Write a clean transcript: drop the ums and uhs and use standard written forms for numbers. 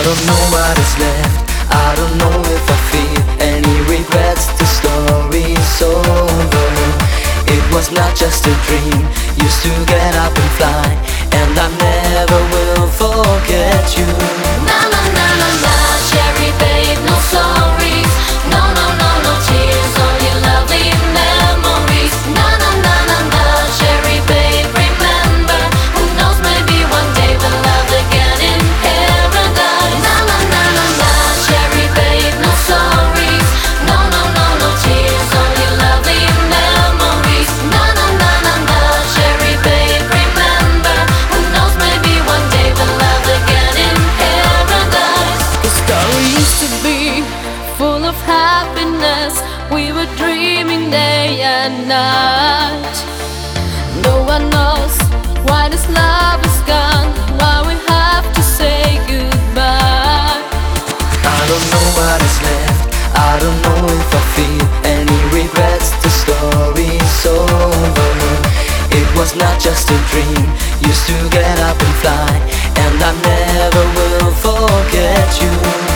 don't know what is left, I don't know if I feel any regrets. The story's over. It was not just a dream, used to get up and fly, and I never will forget you. Na na na na na, cherry babe, no sorries. No no no no tears, only lovely memories. Na na na na na, cherry babe, remember. Who knows, maybe one day we'll love again in paradise. Na na na na na, cherry babe, no sorries. No no no no tears, only lovely memories. Na na na na na, cherry babe, remember. Who knows, maybe one day we'll love again in paradise. The story used to be full of happiness. We were dreaming day and night. No one knows why this love is gone, why we have to say goodbye. I don't know what is left, I don't know if I feel any regrets. The story's over. It was not just a dream, used to get up and fly, and I never will forget you.